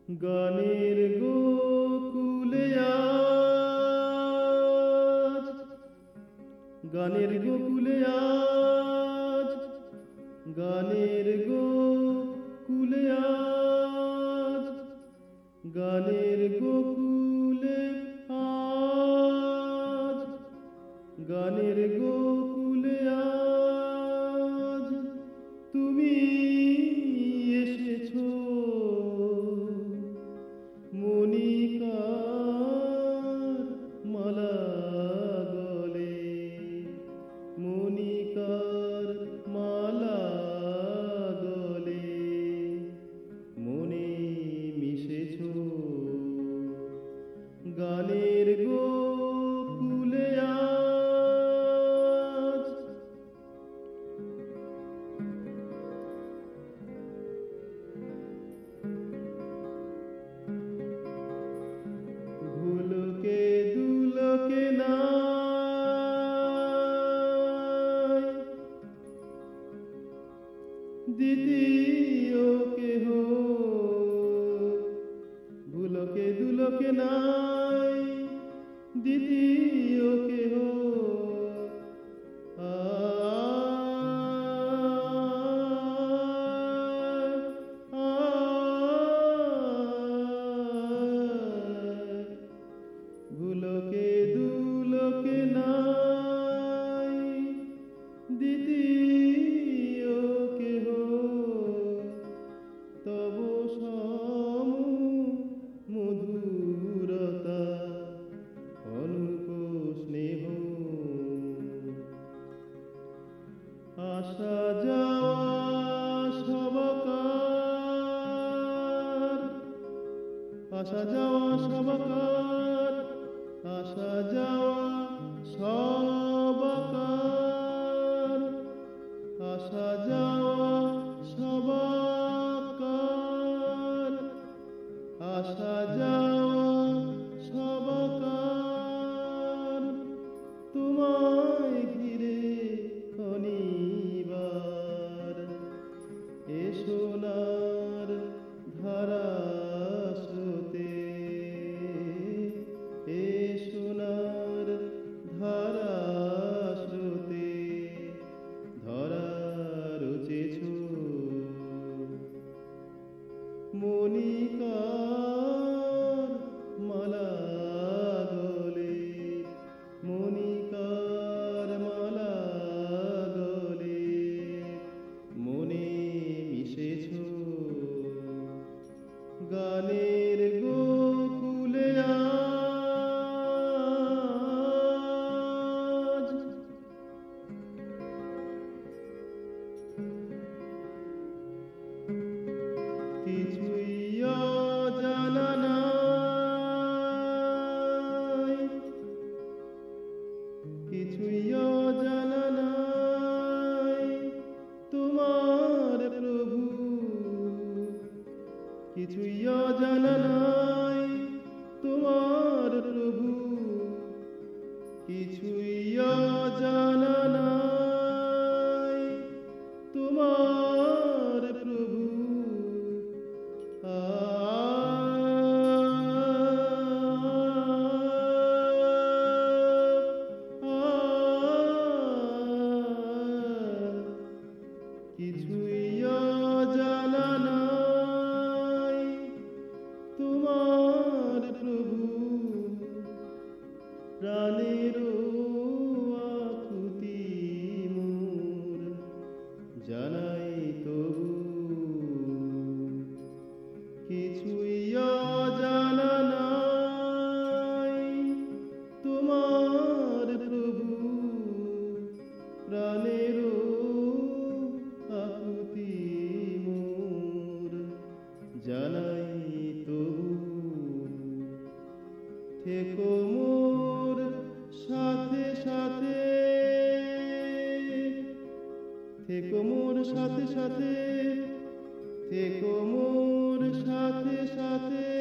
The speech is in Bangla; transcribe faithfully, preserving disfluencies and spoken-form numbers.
গানের গোকুলে আজ, গানের গোকুলে আজ, গানের গোকুলে আজ, গানের গোকুলে আজ, গানের গোকুলে আজ তুমি এসেছো মনিকার মালা গলে, মনিকার মালা গলে মনে মিশেছো গানের গোকুলে আজ। ভুলকে দুলকে নাই দ্বিতীয় কেহ, ভুলকে দুলকে নাই দ্বিতীয় কেহ, ভুলকে দুলকে নাই দ্বিতীয় কেহ, তব সম মধুরতা অনুপ স্নেহ, আসা যাওয়া সবকার, আসা যাওয়া সবকার, আসা যাওয়া সবকার, আসা যাওয়া সবকার, আসা যাওয়া সবকার তোমায় ঘিরে অনিবার, এ সোনার ধারা স্রোতে, এ সোনার ধারা স্রোতে ধরা রচেছো মনিকার মালা গলে, মনিকার মালা গলে মনে মিশেছো গানের গোকুলে আজ। কিছুই অজানা নাই, কিছুই অজানা নাই তোমার প্রভু, কিছুই অজানা নাই তোমার প্রভু, কিছুই অজানা নাই তোমার প্রভু, কিছুই অজানা নাই তোমার প্রভু, প্রাণের আকুতি মোর জানাই তবু, কিছুই অজানা নাই তোমার প্রভু, প্রাণের আকুতি মোর জানাই তবু, থেকো মোর সাথে সাথে, থেকো মোর সাথে সাথে, থেকো মোর সাথে সাথে।